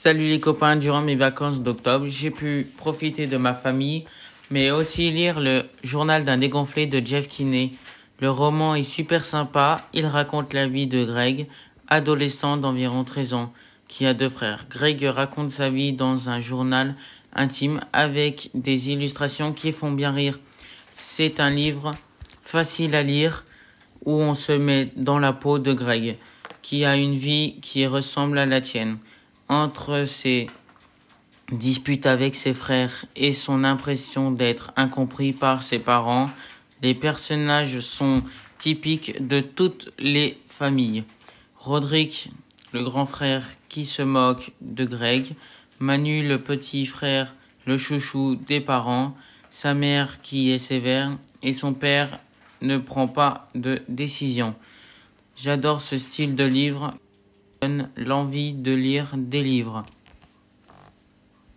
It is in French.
Salut les copains, durant mes vacances d'octobre, j'ai pu profiter de ma famille, mais aussi lire le journal d'un dégonflé de Jeff Kinney. Le roman est super sympa, il raconte la vie de Greg, adolescent d'environ 13 ans, qui a 2 frères. Greg raconte sa vie dans un journal intime avec des illustrations qui font bien rire. C'est un livre facile à lire où on se met dans la peau de Greg, qui a une vie qui ressemble à la tienne. Entre ses disputes avec ses frères et son impression d'être incompris par ses parents, les personnages sont typiques de toutes les familles. Roderick, le grand frère qui se moque de Greg, Manu, le petit frère, le chouchou des parents, sa mère qui est sévère et son père ne prend pas de décision. J'adore ce style de livre, donne l'envie de lire des livres.